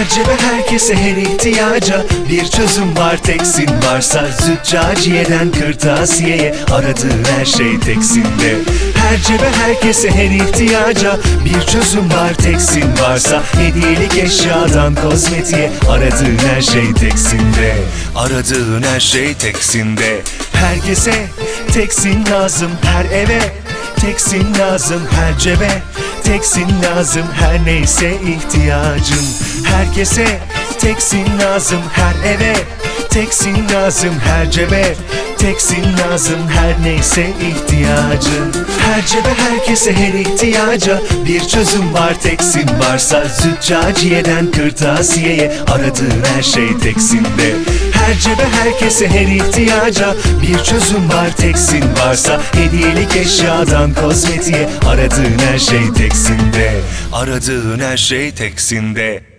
Her cebe herkese her ihtiyaca bir çözüm var, Teksin varsa. Züccaciyeden kırtasiyeye aradığın her şey Teksin'de. Her cebe herkese her ihtiyaca bir çözüm var, Teksin varsa. Hediyelik eşyadan kozmetiğe aradığın her şey Teksin'de. Aradığın her şey Teksin'de. Herkese Teksin lazım, her eve Teksin lazım, her cebe Teksin lazım, her neyse ihtiyacın. Herkese Teksin lazım, her eve Teksin lazım, her cebe Teksin lazım, her neyse ihtiyacın. Her cebe herkese her ihtiyaca bir çözüm var, Teksin varsa. Züccaciyeden kırtasiyeye aradığın her şey Teksin'de. Her cebe herkese her ihtiyaca bir çözüm var, Teksin varsa. Hediyelik eşyadan kozmetiğe aradığın her şey Teksin'de. Aradığın her şey Teksin'de.